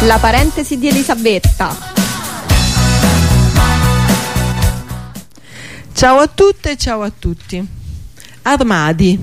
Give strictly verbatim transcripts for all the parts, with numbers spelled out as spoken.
La parentesi di Elisabetta. Ciao a tutte e ciao a tutti. Armadi.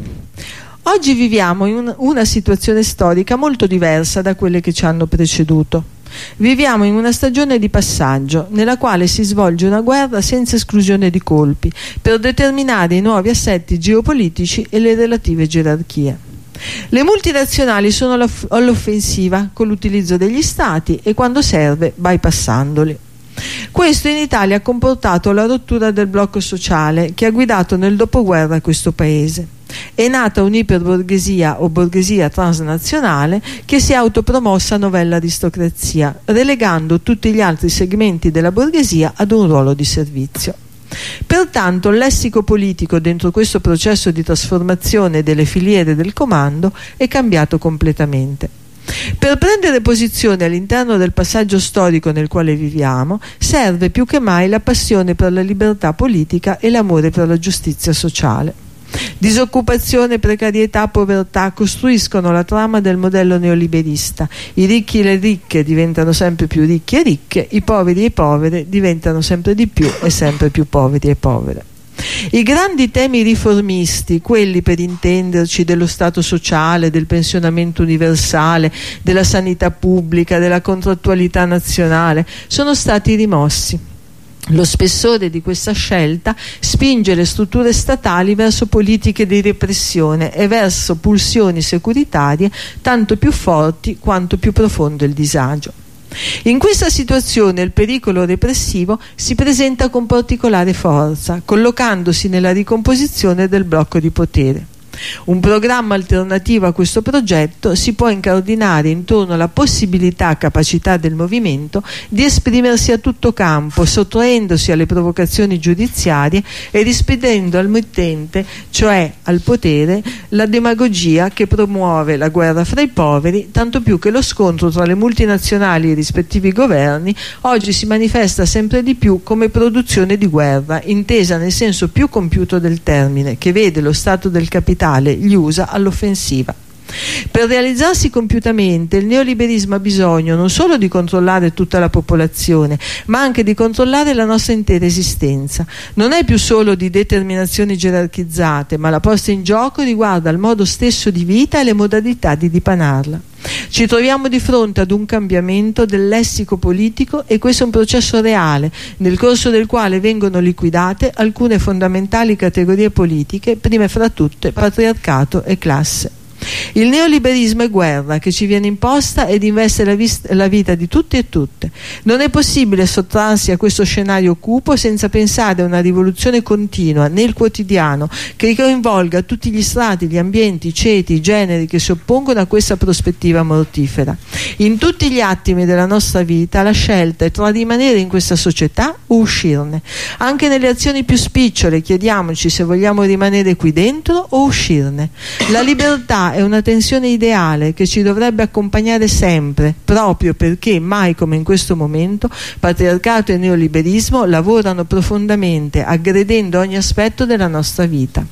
Oggi viviamo in un, una situazione storica molto diversa da quelle che ci hanno preceduto. Viviamo in una stagione di passaggio nella quale si svolge una guerra senza esclusione di colpi per determinare i nuovi assetti geopolitici e le relative gerarchie. Le multinazionali sono all'offensiva con l'utilizzo degli stati e, quando serve, bypassandoli. Questo in Italia ha comportato la rottura del blocco sociale che ha guidato nel dopoguerra questo paese. È nata un'iperborghesia o borghesia transnazionale che si è autopromossa novella aristocrazia, relegando tutti gli altri segmenti della borghesia ad un ruolo di servizio. Pertanto il lessico politico dentro questo processo di trasformazione delle filiere del comando è cambiato completamente. Per prendere posizione all'interno del passaggio storico nel quale viviamo serve più che mai la passione per la libertà politica e l'amore per la giustizia sociale. Disoccupazione, precarietà, povertà costruiscono la trama del modello neoliberista. I ricchi e le ricche diventano sempre più ricchi e ricche, i poveri e povere diventano sempre di più e sempre più poveri e povere. I grandi temi riformisti, quelli per intenderci dello Stato sociale, del pensionamento universale, della sanità pubblica, della contrattualità nazionale, sono stati rimossi. Lo spessore di questa scelta spinge le strutture statali verso politiche di repressione e verso pulsioni securitarie tanto più forti quanto più profondo il disagio. In questa situazione il pericolo repressivo si presenta con particolare forza, collocandosi nella ricomposizione del blocco di potere. Un programma alternativo a questo progetto si può incardinare intorno alla possibilità capacità del movimento di esprimersi a tutto campo, sottraendosi alle provocazioni giudiziarie e rispedendo al mittente, cioè al potere, la demagogia che promuove la guerra fra i poveri, tanto più che lo scontro tra le multinazionali e i rispettivi governi oggi si manifesta sempre di più come produzione di guerra, intesa nel senso più compiuto del termine, che vede lo stato del capitale gli usa all'offensiva. Per realizzarsi compiutamente il neoliberismo ha bisogno non solo di controllare tutta la popolazione, ma anche di controllare la nostra intera esistenza. Non è più solo di determinazioni gerarchizzate, ma la posta in gioco riguarda il modo stesso di vita e le modalità di dipanarla. Ci troviamo di fronte ad un cambiamento del lessico politico e questo è un processo reale, nel corso del quale vengono liquidate alcune fondamentali categorie politiche, prime fra tutte patriarcato e classe. Il neoliberismo è guerra che ci viene imposta ed investe la, la vita di tutti e tutte. Non è possibile sottrarsi a questo scenario cupo senza pensare a una rivoluzione continua nel quotidiano che coinvolga tutti gli strati, gli ambienti, i ceti, i generi che si oppongono a questa prospettiva mortifera. In tutti gli attimi della nostra vita la scelta è tra rimanere in questa società o uscirne. Anche nelle azioni più spicciole chiediamoci se vogliamo rimanere qui dentro o uscirne. La libertà è una tensione ideale che ci dovrebbe accompagnare sempre, proprio perché mai come in questo momento patriarcato e neoliberismo lavorano profondamente, aggredendo ogni aspetto della nostra vita.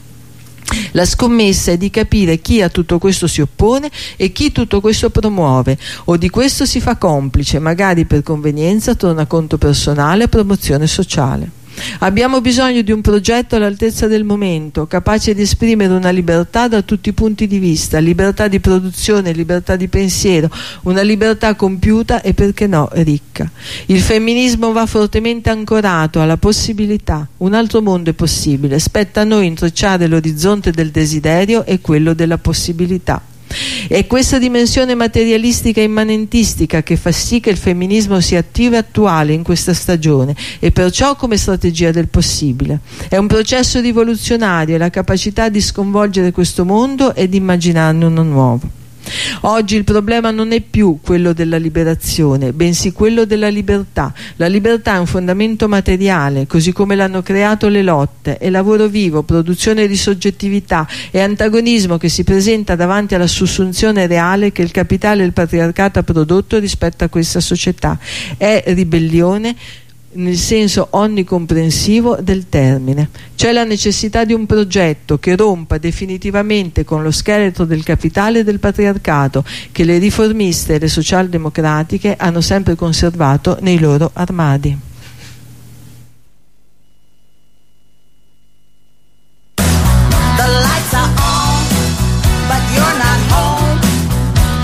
La scommessa è di capire chi a tutto questo si oppone e chi tutto questo promuove, o di questo si fa complice, magari per convenienza, tornaconto personale e promozione sociale. Abbiamo bisogno di un progetto all'altezza del momento, capace di esprimere una libertà da tutti i punti di vista, libertà di produzione, libertà di pensiero, una libertà compiuta e, perché no, ricca. Il femminismo va fortemente ancorato alla possibilità. Un altro mondo è possibile, spetta a noi intrecciare l'orizzonte del desiderio e quello della possibilità. È questa dimensione materialistica e immanentistica che fa sì che il femminismo sia attivo e attuale in questa stagione e perciò come strategia del possibile. È un processo rivoluzionario e la capacità di sconvolgere questo mondo e di immaginarne uno nuovo. Oggi il problema non è più quello della liberazione, bensì quello della libertà. La libertà è un fondamento materiale, così come l'hanno creato le lotte, è lavoro vivo, produzione di soggettività, è antagonismo che si presenta davanti alla sussunzione reale che il capitale e il patriarcato ha prodotto rispetto a questa società, è ribellione nel senso onnicomprensivo del termine. C'è la necessità di un progetto che rompa definitivamente con lo scheletro del capitale e del patriarcato che le riformiste e le socialdemocratiche hanno sempre conservato nei loro armadi.